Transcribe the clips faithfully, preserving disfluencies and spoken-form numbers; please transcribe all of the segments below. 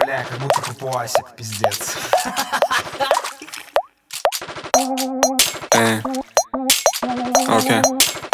Бля, как будто папуасик, пиздец. Эй, окей.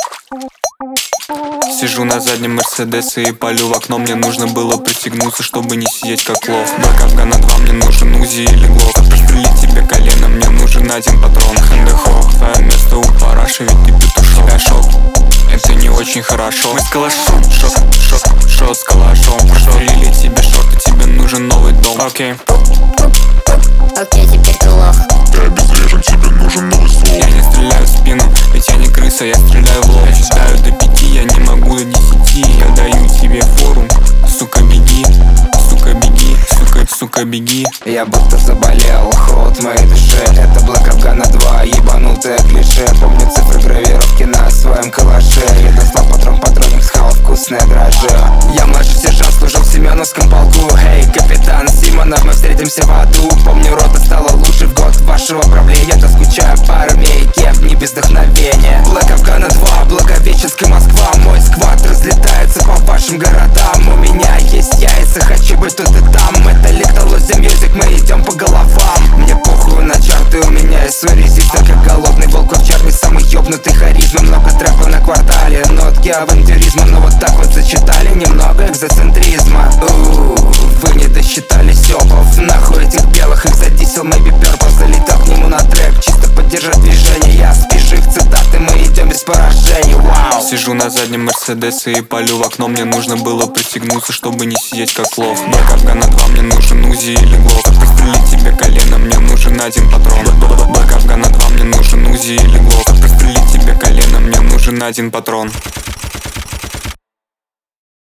Сижу на заднем Мерседесе и палю в окно. Мне нужно было пристегнуться, чтобы не сидеть как лох. Блэк Афгана два, мне нужен УЗИ или глок. Прострелить тебе колено, мне нужен один патрон. Хэндехок, твое место у параши, ведь ты петушок. Тебя шок, это не очень хорошо. Мы с калашом, шок, шок, шок с калашом. Прострелили тебе шорты, тебе нужен новый дом. Окей. Окей, теперь ты лох. Ты обезврежен, тебе нужен новый ствол. Я не стреляю в спину, ведь я не крыса, я стреляю в лоб. Я считаю до пяти, я не могу до десяти. Я даю тебе фору, сука, беги, сука, беги, сука, сука, беги. Я будто заболел, холод в моей душе. Это Black Afghana два, ебанутое клише. Помню цифры гравировки на своем калаше. Я достал патрон, патроник, схавал вкусное дрожжи. Я младший сержант, служил в Семеновском полку. Эй, капитан Симонов, мы встретимся в аду. Помню, рота стала лучше в год вашего правления. Да скучаю по армейке, в дни без вдохновения. Black Afghana два, Благовещенская Москва. Мой сквад разлетается по вашим городам. У меня есть яйца, хочу быть тут и там. Это Little Uzi Music, мы идем по головам. Мне похуй на чарты, у меня есть свой резистор. Как голодный волк в овчарне, самый ёбнутый харизма. Много трэпа на квартале, нотки авантюризма. Но вот так вот зачитали немного экзоцентризма. У-у-у, вы не досчитали сёпов. Нахуй этих белых, их задисел Maybe Purple. Залетел к нему на трек, чисто поддержать движение. Я спижу их цитаты, мы идем без поражений. Вау. Сижу на заднем Мерседесе и палю в окно. Мне нужно было пристегнуться, чтобы не сидеть как лох. Black Afghana два, мне нужен УЗИ или глок. Прострелить тебе колено, мне нужен один патрон. Black Afghana два, мне нужен УЗИ или глок. Прострелить тебе колено, мне нужен один патрон.